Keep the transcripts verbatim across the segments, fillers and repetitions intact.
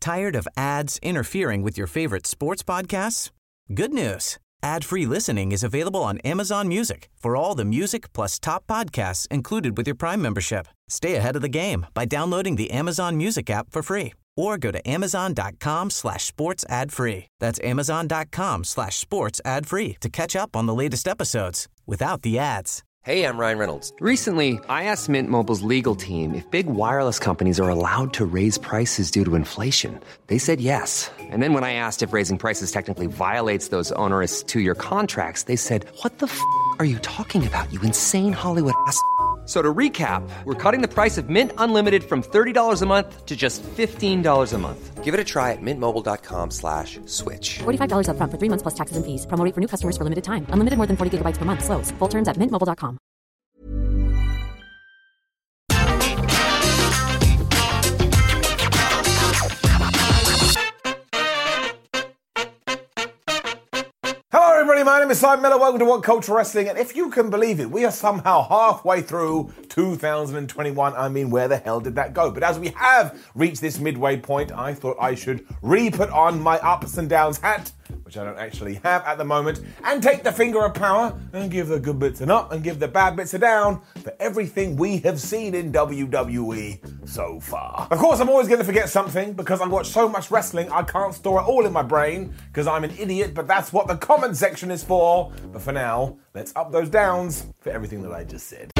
Tired of ads interfering with your favorite sports podcasts? Good news. Ad-free listening is available on Amazon Music for all the music plus top podcasts included with your Prime membership. Stay ahead of the game by downloading the Amazon Music app for free or go to amazon.com slash sports ad free. That's amazon.com slash sports ad free to catch up on the latest episodes without the ads. Hey, I'm Ryan Reynolds. Recently, I asked Mint Mobile's legal team if big wireless companies are allowed to raise prices due to inflation. They said yes. And then when I asked if raising prices technically violates those onerous two-year contracts, they said, what the f*** are you talking about, you insane Hollywood ass f- So to recap, we're cutting the price of Mint Unlimited from thirty dollars a month to just fifteen dollars a month. Give it a try at mintmobile.com slash switch. forty-five dollars up front for three months plus taxes and fees. Promo rate for new customers for limited time. Unlimited more than forty gigabytes per month. Slows full terms at mint mobile dot com. Hello everybody, my name is Simon Miller, welcome to What Culture Wrestling, and if you can believe it, we are somehow halfway through two thousand twenty-one. I mean, where the hell did that go? But as we have reached this midway point, I thought I should re-put on my ups and downs hat, which I don't actually have at the moment, and take the finger of power and give the good bits an up and give the bad bits a down for everything we have seen in W W E so far. Of course, I'm always going to forget something because I watch so much wrestling I can't store it all in my brain because I'm an idiot, but that's what the comment section is for. But for now, let's up those downs for everything that I just said.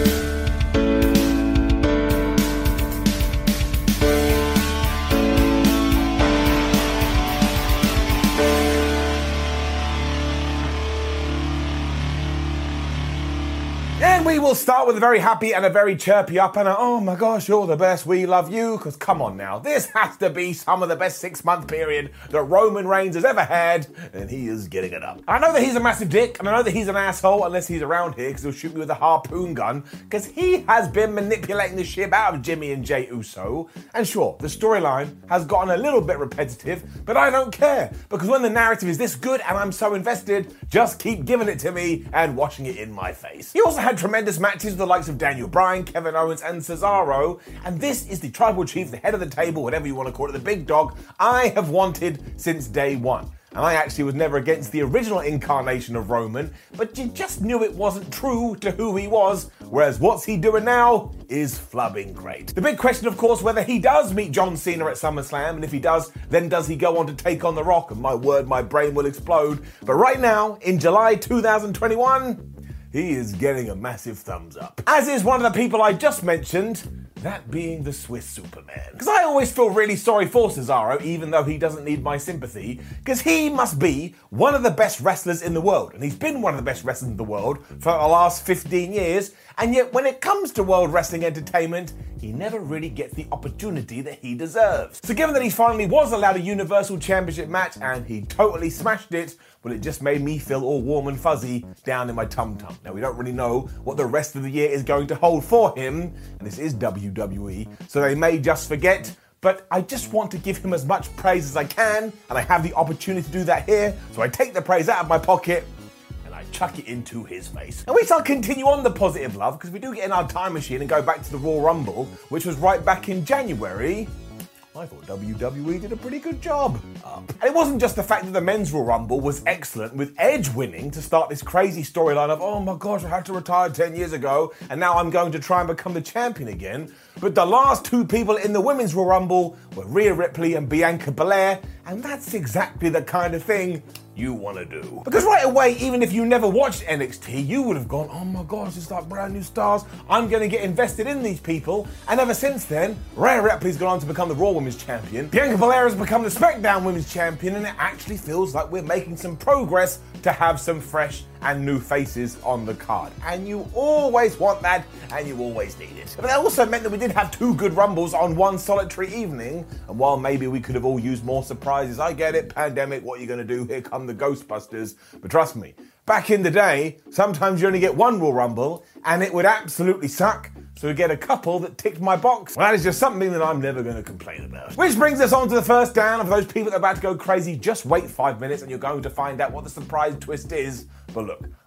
And we will start with a very happy and a very chirpy up and a, oh my gosh, you're the best, we love you, because come on now, this has to be some of the best six-month period that Roman Reigns has ever had, and he is getting it up. I know that he's a massive dick, and I know that he's an asshole, unless he's around here, because he'll shoot me with a harpoon gun, because he has been manipulating the shit out of Jimmy and Jey Uso, and sure, the storyline has gotten a little bit repetitive, but I don't care, because when the narrative is this good and I'm so invested, just keep giving it to me and washing it in my face. He also had tremendous matches with the likes of Daniel Bryan, Kevin Owens and Cesaro, and this is the tribal chief, the head of the table, whatever you want to call it, the big dog I have wanted since day one. And I actually was never against the original incarnation of Roman, but you just knew it wasn't true to who he was, whereas what's he doing now is flubbing great. The big question, of course, whether he does meet John Cena at SummerSlam, and if he does, then does he go on to take on The Rock? And my word, my brain will explode. But right now, in July two thousand twenty-one, he is getting a massive thumbs up. As is one of the people I just mentioned, that being the Swiss Superman. Because I always feel really sorry for Cesaro, even though he doesn't need my sympathy, because he must be one of the best wrestlers in the world. And he's been one of the best wrestlers in the world for the last fifteen years. And yet when it comes to World Wrestling Entertainment, he never really gets the opportunity that he deserves. So given that he finally was allowed a Universal Championship match and he totally smashed it, well, it just made me feel all warm and fuzzy down in my tum-tum. Now, we don't really know what the rest of the year is going to hold for him, and this is W W E, so they may just forget, but I just want to give him as much praise as I can, and I have the opportunity to do that here, so I take the praise out of my pocket, chuck it into his face. And we shall continue on the positive love, because we do get in our time machine and go back to the Royal Rumble, which was right back in January. I thought W W E did a pretty good job. Up. And it wasn't just the fact that the men's Royal Rumble was excellent, with Edge winning to start this crazy storyline of, oh my gosh, I had to retire ten years ago, and now I'm going to try and become the champion again. But the last two people in the women's Royal Rumble were Rhea Ripley and Bianca Belair, and that's exactly the kind of thing you want to do. Because right away, even if you never watched N X T, you would have gone, oh my gosh, it's like brand new stars, I'm going to get invested in these people. And ever since then, Rhea Ripley's gone on to become the Raw Women's Champion, Bianca Belair has become the SmackDown Women's Champion, and it actually feels like we're making some progress to have some fresh and new faces on the card. And you always want that, and you always need it. But that also meant that we did have two good Rumbles on one solitary evening, and while maybe we could have all used more surprises, I get it, pandemic, what are you going to do? Here come the Ghostbusters. But trust me, back in the day, sometimes you only get one Royal Rumble, and it would absolutely suck. So we get a couple that ticked my box. Well, that is just something that I'm never going to complain about. Which brings us on to the first down. Of those people that are about to go crazy, just wait five minutes and you're going to find out what the surprise twist is. But look,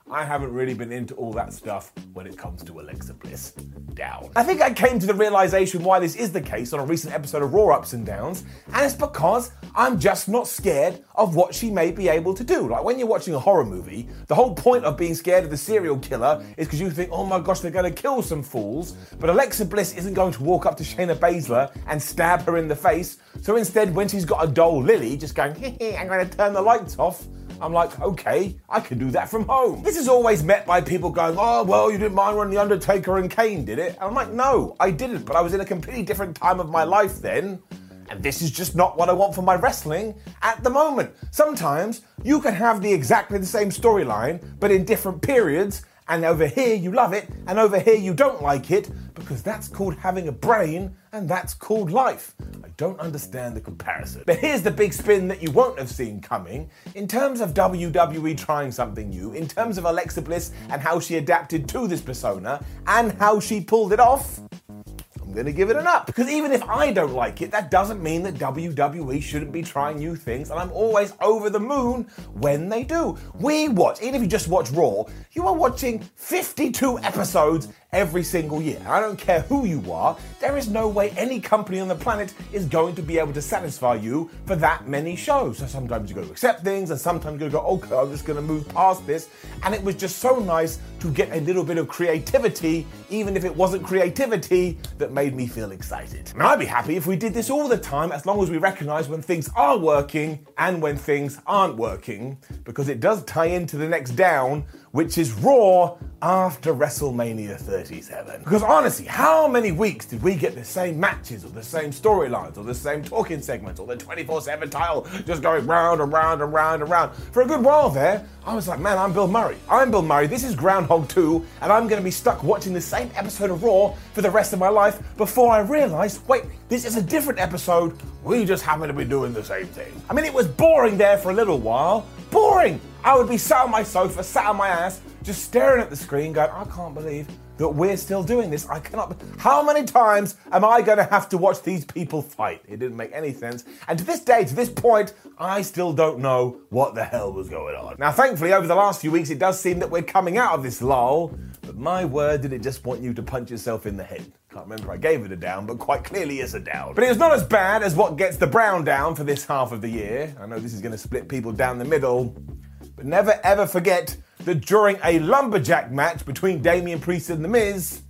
I haven't really been into all that stuff when it comes to Alexa Bliss. Down. I think I came to the realization why this is the case on a recent episode of Raw Ups and Downs, and it's because I'm just not scared of what she may be able to do. Like when you're watching a horror movie, the whole point of being scared of the serial killer is because you think, oh my gosh, they're going to kill some fools. But Alexa Bliss isn't going to walk up to Shayna Baszler and stab her in the face. So instead, when she's got a doll Lily just going, hey, hey, I'm going to turn the lights off, I'm like, okay, I can do that from home. This is always met by people going, oh, well, you didn't mind when The Undertaker and Kane did it. And I'm like, no, I didn't, but I was in a completely different time of my life then. And this is just not what I want for my wrestling at the moment. Sometimes you can have the exactly the same storyline, but in different periods, and over here you love it, and over here you don't like it, because that's called having a brain, and that's called life. I don't understand the comparison. But here's the big spin that you won't have seen coming. In terms of W W E trying something new, in terms of Alexa Bliss and how she adapted to this persona, and how she pulled it off, I'm going to give it an up. Because even if I don't like it, that doesn't mean that W W E shouldn't be trying new things, and I'm always over the moon when they do. We watch, even if you just watch Raw, you are watching fifty-two episodes every single year. I don't care who you are, there is no way any company on the planet is going to be able to satisfy you for that many shows. So sometimes you got to accept things, and sometimes you go, okay, I'm just going to move past this. And it was just so nice to get a little bit of creativity, even if it wasn't creativity that made me feel excited. And I'd be happy if we did this all the time, as long as we recognize when things are working and when things aren't working, because it does tie into the next down, which is Raw after WrestleMania thirty-seven. Because honestly, how many weeks did we get the same matches or the same storylines or the same talking segments or the twenty-four seven title just going round and round and round and round? For a good while there, I was like, man, I'm Bill Murray. I'm Bill Murray, this is Groundhog two, and I'm going to be stuck watching the same episode of Raw for the rest of my life before I realized, wait, this is a different episode. We just happen to be doing the same thing. I mean, it was boring there for a little while. Boring! I would be sat on my sofa, sat on my ass, just staring at the screen going, I can't believe that we're still doing this. I cannot... How many times am I going to have to watch these people fight? It didn't make any sense. And to this day, to this point, I still don't know what the hell was going on. Now, thankfully, over the last few weeks, it does seem that we're coming out of this lull. But my word, did it just want you to punch yourself in the head. Can't remember I gave it a down, but quite clearly it's a down. But it was not as bad as what gets the brown down for this half of the year. I know this is going to split people down the middle. But never ever forget that during a lumberjack match between Damian Priest and The Miz,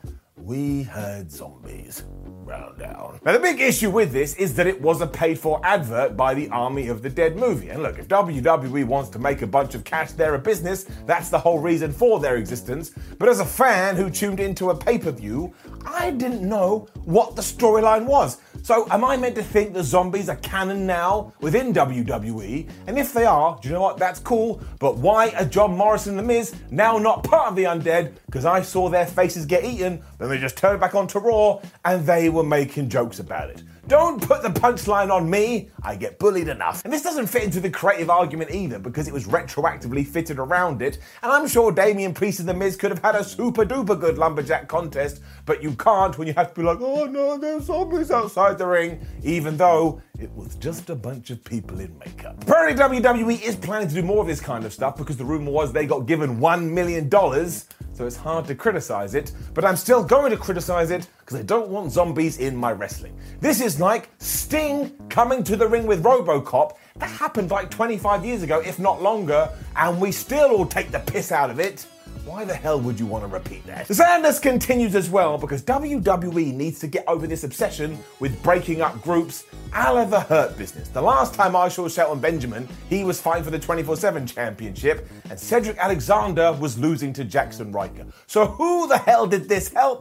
we heard zombies. Round down. Now the big issue with this is that it was a paid-for advert by the Army of the Dead movie. And look, if W W E wants to make a bunch of cash, they're a business. That's the whole reason for their existence. But as a fan who tuned into a pay-per-view, I didn't know what the storyline was. So am I meant to think the zombies are canon now within W W E? And if they are, do you know what? That's cool. But why are John Morrison and The Miz now not part of the undead? Because I saw their faces get eaten, then they just turned back onto Raw, and they were making jokes about it. Don't put the punchline on me, I get bullied enough. And this doesn't fit into the creative argument either, because it was retroactively fitted around it, and I'm sure Damian Priest and The Miz could have had a super duper good lumberjack contest, but you can't when you have to be like, oh no, there's zombies outside the ring, even though it was just a bunch of people in makeup. Apparently W W E is planning to do more of this kind of stuff, because the rumor was they got given one million dollars, so it's hard to criticize it, but I'm still going to criticize it because I don't want zombies in my wrestling. This is like Sting coming to the ring with RoboCop. That happened like twenty-five years ago, if not longer, and we still all take the piss out of it. Why the hell would you want to repeat that? The sadness continues as well, because W W E needs to get over this obsession with breaking up groups a la the Hurt Business. The last time I saw Shelton Benjamin, he was fighting for the twenty-four seven championship, and Cedric Alexander was losing to Jackson Riker. So who the hell did this help?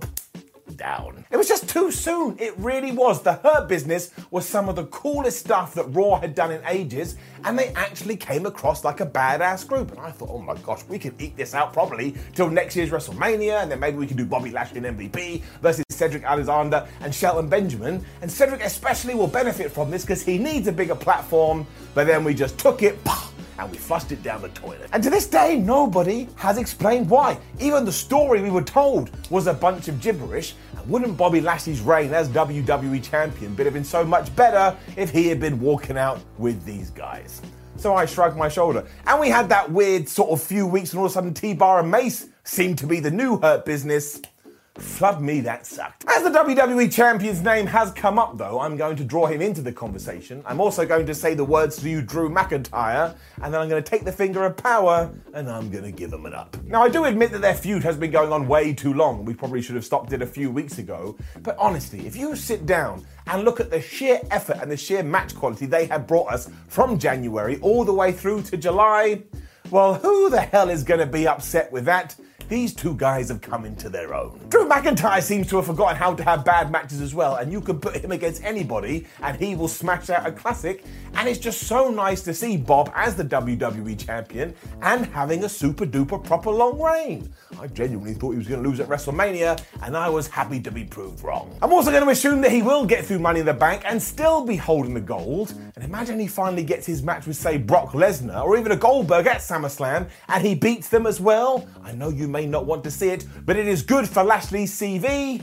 Down. It was just too soon. It really was. The Hurt Business was some of the coolest stuff that Raw had done in ages, and they actually came across like a badass group. And I thought, oh my gosh, we can eke this out properly till next year's WrestleMania, and then maybe we can do Bobby Lashley and M V P versus Cedric Alexander and Shelton Benjamin. And Cedric especially will benefit from this because he needs a bigger platform, but then we just took it, and we flushed it down the toilet. And to this day, nobody has explained why. Even the story we were told was a bunch of gibberish. And wouldn't Bobby Lashley's reign as W W E champion have been so much better if he had been walking out with these guys? So I shrugged my shoulder. And we had that weird sort of few weeks and all of a sudden T-Bar and Mace seemed to be the new Hurt Business. Flood me, that sucked. As the W W E Champion's name has come up though, I'm going to draw him into the conversation. I'm also going to say the words to you, Drew McIntyre, and then I'm going to take the finger of power and I'm going to give him an up. Now I do admit that their feud has been going on way too long. We probably should have stopped it a few weeks ago. But honestly, if you sit down and look at the sheer effort and the sheer match quality they have brought us from January all the way through to July, well, who the hell is going to be upset with that? These two guys have come into their own. Drew McIntyre seems to have forgotten how to have bad matches as well, and you can put him against anybody and he will smash out a classic, and it's just so nice to see Bob as the W W E Champion and having a super duper proper long reign. I genuinely thought he was going to lose at WrestleMania, and I was happy to be proved wrong. I'm also going to assume that he will get through Money in the Bank and still be holding the gold, and imagine he finally gets his match with, say, Brock Lesnar or even a Goldberg at SummerSlam, and he beats them as well. I know you may not want to see it, but it is good for Lashley's C V.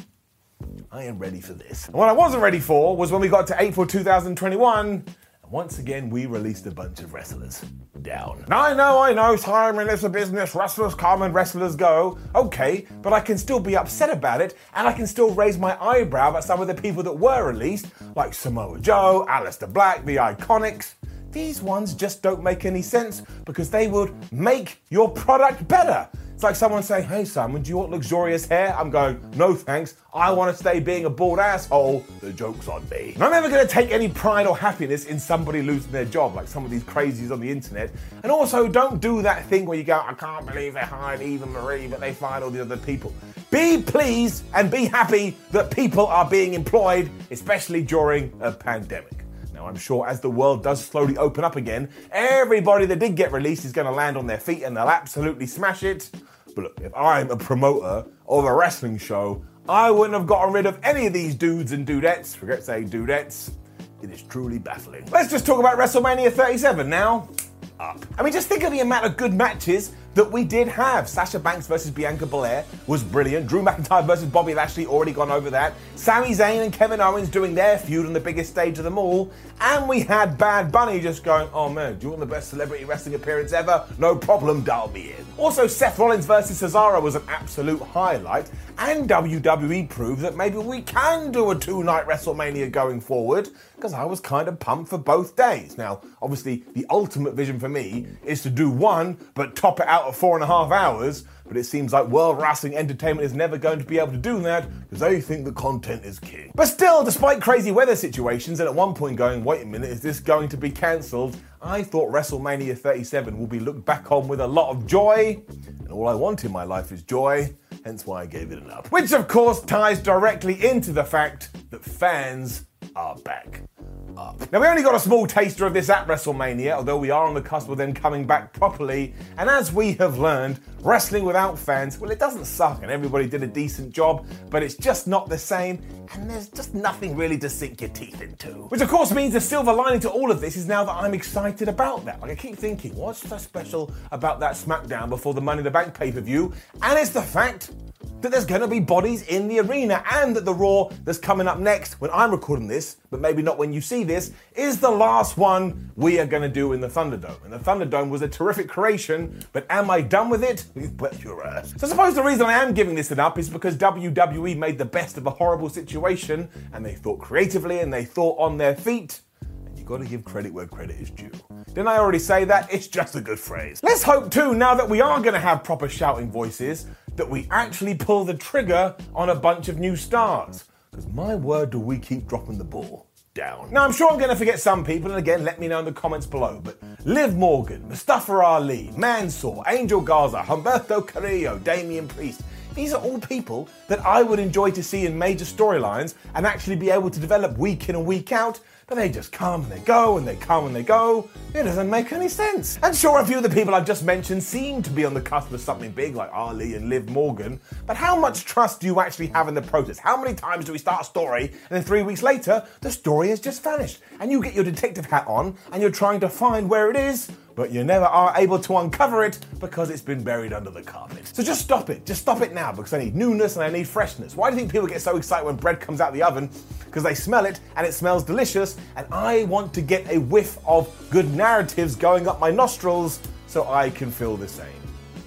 I am ready for this. And what I wasn't ready for was when we got to April two thousand twenty-one, and once again we released a bunch of wrestlers. Down. Now I know, I know, time and it's a business, wrestlers come and wrestlers go. Okay, but I can still be upset about it, and I can still raise my eyebrow at some of the people that were released, like Samoa Joe, Aleister Black, the Iconics. These ones just don't make any sense because they would make your product better. It's like someone saying, hey Simon, do you want luxurious hair? I'm going, no thanks, I want to stay being a bald asshole. The joke's on me. And I'm never going to take any pride or happiness in somebody losing their job, like some of these crazies on the internet. And also, don't do that thing where you go, I can't believe they hired Eva Marie, but they fired all the other people. Be pleased and be happy that people are being employed, especially during a pandemic. Now, I'm sure as the world does slowly open up again, everybody that did get released is going to land on their feet and they'll absolutely smash it. But look, if I'm a promoter of a wrestling show, I wouldn't have gotten rid of any of these dudes and dudettes. Forget saying dudettes. It is truly baffling. Let's just talk about WrestleMania thirty-seven now. Up. I mean, just think of the amount of good matches that we did have. Sasha Banks versus Bianca Belair was brilliant. Drew McIntyre versus Bobby Lashley, already gone over that. Sami Zayn and Kevin Owens doing their feud on the biggest stage of them all. And we had Bad Bunny just going, oh man, do you want the best celebrity wrestling appearance ever? No problem, dial me in. Also, Seth Rollins versus Cesaro was an absolute highlight. And W W E proved that maybe we can do a two-night WrestleMania going forward, because I was kind of pumped for both days. Now, obviously, the ultimate vision for me is to do one, but top it out at four and a half hours. But it seems like World Wrestling Entertainment is never going to be able to do that because they think the content is king. But still, despite crazy weather situations and at one point going, wait a minute, is this going to be cancelled? I thought WrestleMania thirty-seven will be looked back on with a lot of joy. And all I want in my life is joy, hence why I gave it an up. Which of course ties directly into the fact that fans are back. Up. Now, we only got a small taster of this at WrestleMania, although we are on the cusp of them coming back properly. And as we have learned, wrestling without fans, well, it doesn't suck and everybody did a decent job, but it's just not the same and there's just nothing really to sink your teeth into. Which of course means the silver lining to all of this is now that I'm excited about that. Like, I keep thinking, what's so special about that SmackDown before the Money in the Bank pay-per-view? And it's the fact that there's going to be bodies in the arena, and that the Raw that's coming up next, when I'm recording this, but maybe not when you see this, is the last one we are going to do in the Thunderdome. And the Thunderdome was a terrific creation, but am I done with it? You bet your ass. So I suppose the reason I am giving this an up is because W W E made the best of a horrible situation, and they thought creatively and they thought on their feet. You got to give credit where credit is due. Didn't I already say that? It's just a good phrase. Let's hope too, now that we are going to have proper shouting voices, that we actually pull the trigger on a bunch of new stars. Because my word, do we keep dropping the ball down. Now, I'm sure I'm going to forget some people, and again, let me know in the comments below, but Liv Morgan, Mustafa Ali, Mansoor, Angel Garza, Humberto Carrillo, Damian Priest, these are all people that I would enjoy to see in major storylines and actually be able to develop week in and week out, but they just come and they go and they come and they go. It doesn't make any sense. And sure, a few of the people I've just mentioned seem to be on the cusp of something big like Ali and Liv Morgan, but how much trust do you actually have in the process? How many times do we start a story and then three weeks later, the story has just vanished and you get your detective hat on and you're trying to find where it is, but you never are able to uncover it because it's been buried under the carpet. So just stop it. Just stop it now because I need newness and I need freshness. Why do you think people get so excited when bread comes out of the oven? Because they smell it and it smells delicious, and I want to get a whiff of good narratives going up my nostrils so I can feel the same.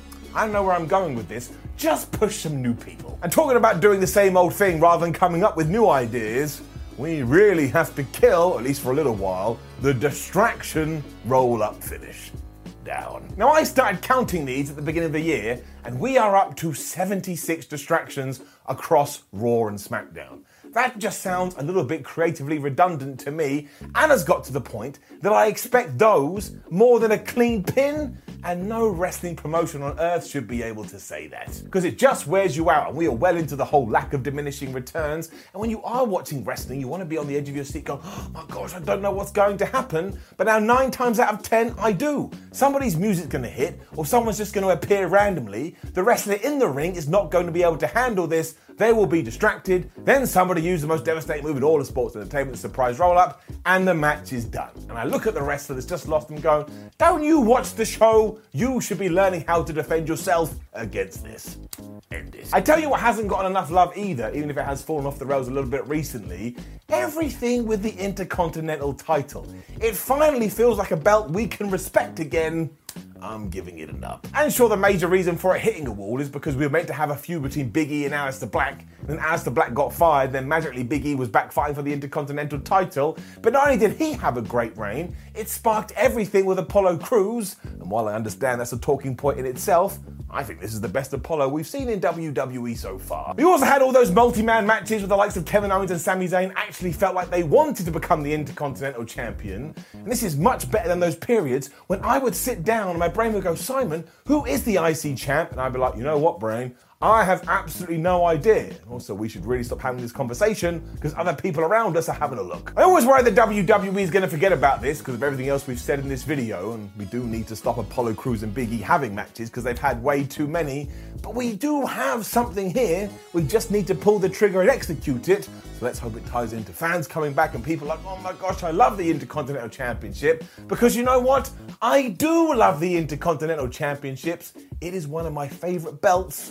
I don't know where I'm going with this. Just push some new people. And talking about doing the same old thing rather than coming up with new ideas, we really have to kill, at least for a little while, the distraction roll-up finish. Down. Now, I started counting these at the beginning of the year, and we are up to seventy-six distractions across Raw and SmackDown. That just sounds a little bit creatively redundant to me, and has got to the point that I expect those more than a clean pin, and no wrestling promotion on earth should be able to say that. Because it just wears you out, and we are well into the whole lack of diminishing returns, and when you are watching wrestling, you want to be on the edge of your seat going, oh my gosh, I don't know what's going to happen, but now nine times out of ten, I do. Somebody's music's going to hit, or someone's just going to appear randomly. The wrestler in the ring is not going to be able to handle this. They will be distracted, then somebody uses the most devastating move in all of sports entertainment, the surprise roll-up, and the match is done. And I look at the wrestler that's just lost and go, don't you watch the show? You should be learning how to defend yourself against this. End it. I tell you what hasn't gotten enough love either, even if it has fallen off the rails a little bit recently, everything with the Intercontinental title. It finally feels like a belt we can respect again. I'm giving it an up. And sure, the major reason for it hitting a wall is because we were meant to have a feud between Big E and Aleister Black, and then Aleister Black got fired, then magically Big E was back fighting for the Intercontinental title, but not only did he have a great reign, it sparked everything with Apollo Crews, and while I understand that's a talking point in itself, I think this is the best Apollo we've seen in W W E so far. We also had all those multi-man matches with the likes of Kevin Owens and Sami Zayn actually felt like they wanted to become the Intercontinental Champion. And this is much better than those periods when I would sit down and my brain would go, Simon, who is the I C champ? And I'd be like, you know what, brain? I have absolutely no idea. Also, we should really stop having this conversation because other people around us are having a look. I always worry that W W E is going to forget about this because of everything else we've said in this video, and we do need to stop Apollo Crews and Big E having matches because they've had way too many. But we do have something here. We just need to pull the trigger and execute it. So let's hope it ties into fans coming back and people like, oh my gosh, I love the Intercontinental Championship. Because you know what? I do love the Intercontinental Championships. It is one of my favorite belts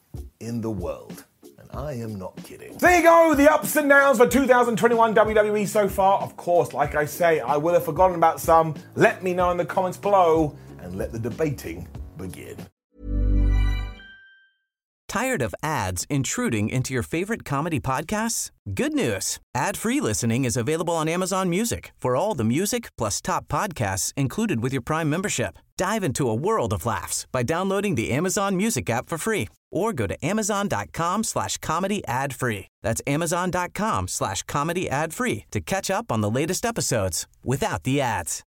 in the world. And I am not kidding. There you go, the ups and downs for two thousand twenty-one W W E so far. Of course, like I say, I will have forgotten about some. Let me know in the comments below and let the debating begin. Tired of ads intruding into your favorite comedy podcasts? Good news. Ad-free listening is available on Amazon Music for all the music plus top podcasts included with your Prime membership. Dive into a world of laughs by downloading the Amazon Music app for free or go to amazon.com slash comedy ad free. That's amazon.com slash comedy ad free to catch up on the latest episodes without the ads.